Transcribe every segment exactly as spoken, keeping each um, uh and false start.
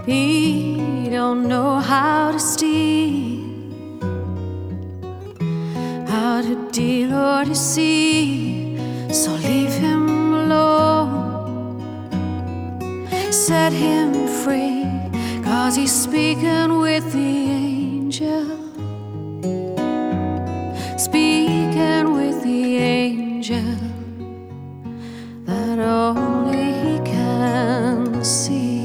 He don't know how to steal, how to deal or deceive. So leave him alone, set him free, 'cause he's speaking with the angel, speaking with the angel that only he can see.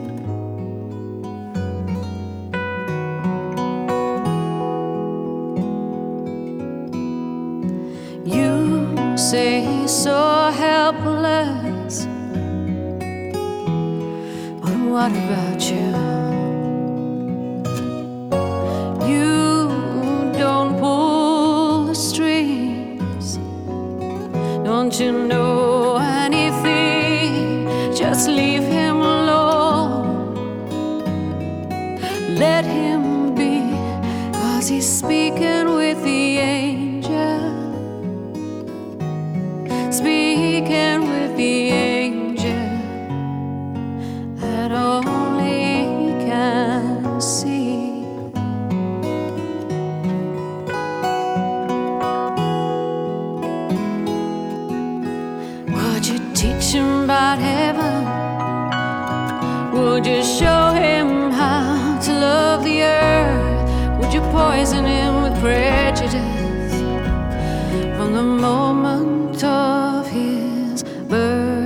You say he's so helpless, but what about you? You don't pull the strings, don't you know anything? Just leave him alone, let him be, 'cause he's speaking with the angel, speaking with the angel that only he can see. Would you teach him about heaven? Would you show him how to love the earth? Would you poison him with prejudice from the moment of his birth?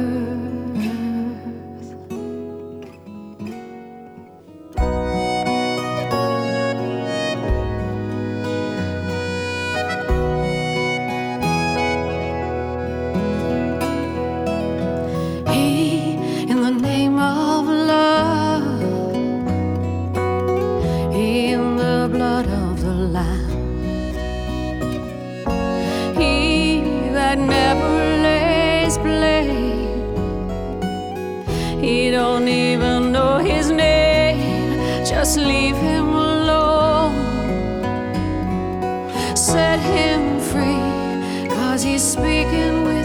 He, in the name of love, he in the blood of the Lamb, he that never lays blame, he don't even know his name. Just leave him alone, set him free, 'cause he's speaking with